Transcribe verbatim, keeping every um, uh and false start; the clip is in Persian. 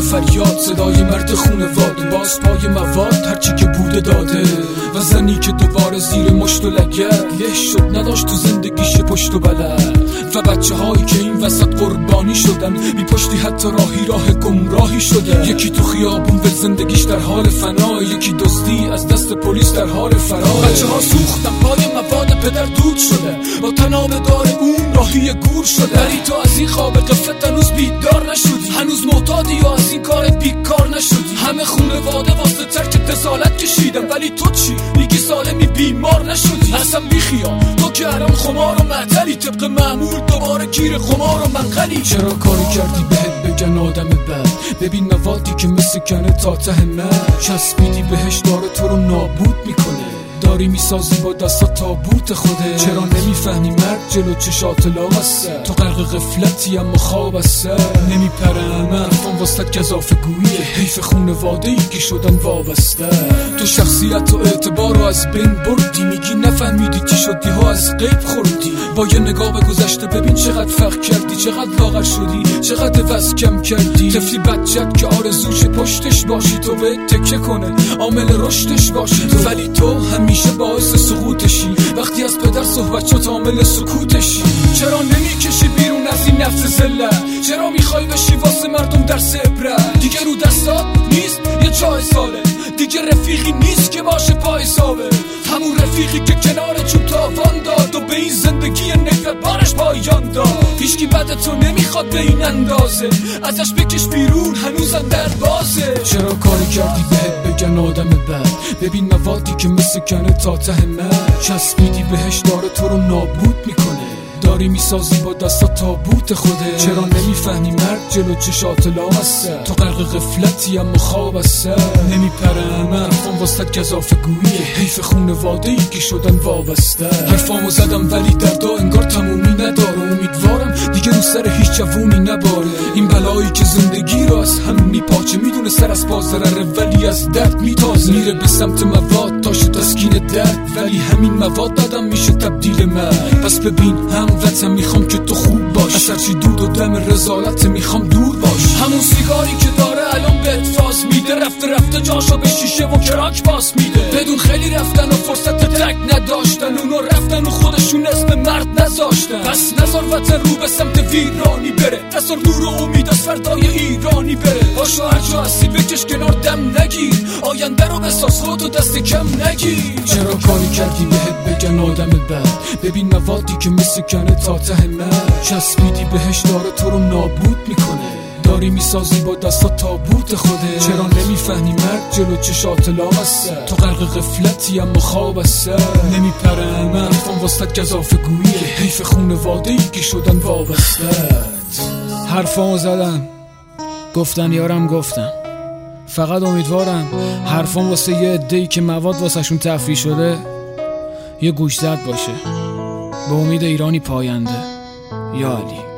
فریاد، صدای مرد خونواده، باز پای مواد هرچی که بوده داده، و زنی که دوباره زیر مشت و لگد له شد، نداشت تو زندگیش پشت و بلد، و بچه هایی که این وسط قربانی شدن، بی پشتی حتی راهی راه گمراهی شدن. یکی تو خیابون به زندگیش در حال فنا، یکی دزدی از دست پلیس در حال فرار. بچه ها سوختن پای مواد، پدر دود شده، با تناب دار اون راهی گور شده. دری تو از این خواب قفلت هنوز بیدار نشدی، هنوز معتادی یا از این کار بیکار نشدی. همه خونواده واسه ترک دسالت کشیدن، ولی تو چی؟ میگی سالمی بیمار نشدی. اصلا بیخیال تو که الان خمار و معطلی، طبق معمول دوباره گیر خمار و منقلی. چرا کاری کردی بهت بگن آدم بد؟ ببین موادی که مثل کنه تا ته مرد، چسبیدی بهش داره تو رو نابود میکنه، داری میسازی با دستا تابوت خوده. چرا نمیفهمی مرد جلو چشات لامسته، تو غرق غفلتی اما خواب از سر نمیپره. همه حرفان واسطت گزافه گویه، حیف خونواده ای که شدن وابسته. تو شخصیت و اعتبار رو از بین بردی، میگی نفهمیدی چی شدی ها از غیب خوردی. با یه نگاه به گذشته ببین چقدر فرق کردی، چقدر لاغر شدی، چقدر وزن کم کردی. طفلی بچت که آرزوش پشتش باشی، تو به تکه کنه عامل رشدش باشی تو، ولی تو همیشه باعث سقوطشی. وقتی از پدر صحبت شد عامل سکوتشی. چرا نمیکشی بیرون از این نفس ذلت؟ چرا میخوای بشی واسه مردم درس عبرت؟ دیگه رو دستات نیست یه چای ساله، دیگه رفیقی نیست که باشه پای ثابت. همون رفیقی که کنار چوب تاوان داد و به این زندگی نفرت بارش پایان داد. هیچکی بعد تو نمیخواد به این اندازه، ازش بکش بیرون هنوزم در بازه. چرا کاری کردی بهت بگن آدم بد؟ ببین موادی که مثل کنه تا ته مرد، چسبیدی بهش داره تو رو نابود میکنه، داری میسازی با دستا تابوت خوده. چرا نمیفهمی مرد جلو چشات لامسته، تو غرق غفلتی اما خواب از سر نمیپره. همه حرفان واسطت گزافه گویه، حیف خونواده ای که شدن وابسته. حرفامو زدم ولی دردا انگار تمومی نداره، امیدوارم دیگه رو سر هیچ جوونی نباره. این بلایی که زندگی رو از هم میپاچه، میدونه سر از بازرره ولی از درد میتازه. میره به سمت مواد تا شد تسکین درد، ولی همین مواد دادم میشه تبدیل مرد. پس ببین هم وطن میخوام که تو خوب باش، از هرچی دود و دم رزالت میخوام دور باش. همون سیگاری که داره الان بهت فاز میده، رفته رفته جاشو به شیشه و کراک باس میده. بدون خیلی رفتن و فرصت تک نداشتن، اونو رفتن و خودشون اسم مرد نذاشتن. پس نذار وطن رو به سمت ویرانی بره، نذار نور و امید از فردای ایرانی بره. باشو هرجا هستی بکش کنار دم نگیر، آینده رو بساز خودتو دست کم نگیر. چرا کاری کردی بهت بگن آدم بد؟ ببین موادی که مثل کنه تا ته مرد، چسبیدی بهش داره تو رو نابود میکنه، داری میسازی با دستا تابوت خوده. چرا نمیفهمی مرد جلو چشات لامسته، تو غرق غفلتی اما خواب از سر نمیپره. همه حرفان واسطت گزافه گویه، حیف خونواده ای که شدن وابسته. حرفامو زدم گفتن یارم گفتم، فقط امیدوارم حرفام واسه یه عده‌ای که مواد واسه شون تفریح شده یه گوشزد باشه. به امید ایرانی پاینده. یا علی.